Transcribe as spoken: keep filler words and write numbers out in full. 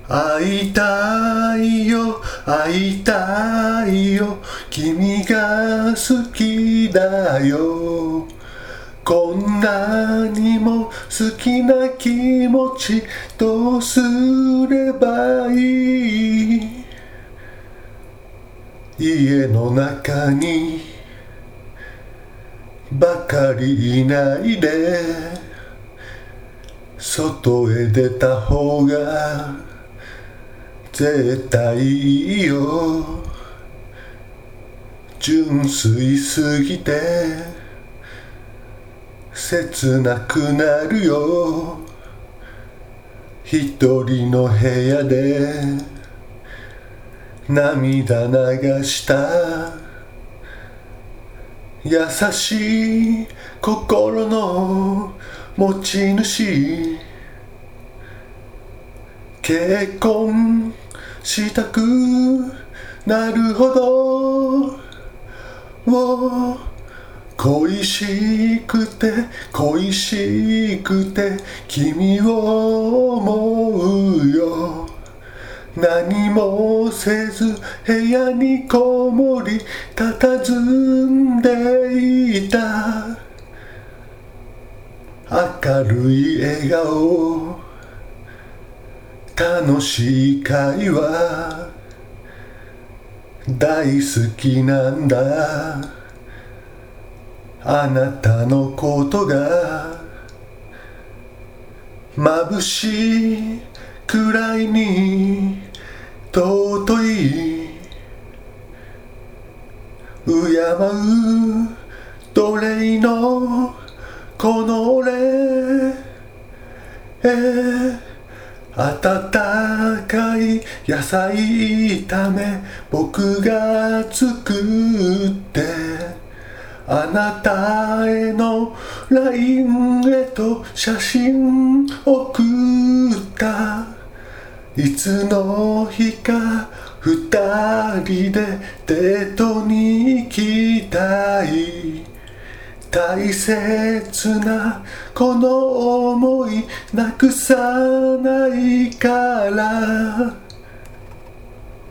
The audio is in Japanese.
会いたいよ会いたいよ君が好きだよこんなにも好きな気持ちどうすればいい家の中にばかりいないで外へ出た方が絶対いいよ純粋すぎて切なくなるよ一人の部屋で涙流した優しい心の持ち主結婚したくなるほどを恋しくて恋しくて君を思うよ何もせず部屋にこもり佇んでいた明るい笑顔楽しい会話大好きなんだあなたのことが眩しいくらいに尊い敬う奴隷のこの俺温かい野菜炒め僕が作ってあなたへの ライン へと写真送ったいつの日か二人でデートに行きたい大切なこの想いなくさないから